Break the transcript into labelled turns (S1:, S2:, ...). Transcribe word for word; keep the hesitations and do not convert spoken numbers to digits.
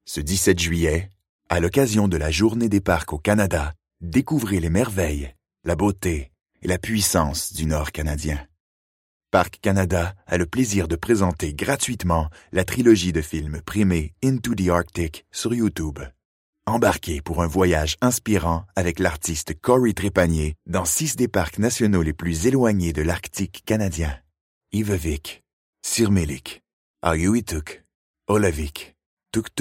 S1: Ce dix-sept juillet, à l'occasion de la Journée des parcs au Canada, découvrez les merveilles, la beauté et la puissance du Nord canadien. Parcs Canada a le plaisir de présenter gratuitement la trilogie de films primés Into the Arctic sur YouTube. Embarquez pour un voyage inspirant avec l'artiste Corey Trépanier dans six des parcs nationaux les plus éloignés de l'Arctique canadien. Ivevik, Sirmelik, Auyuittuq, Olavik, Tuktoik.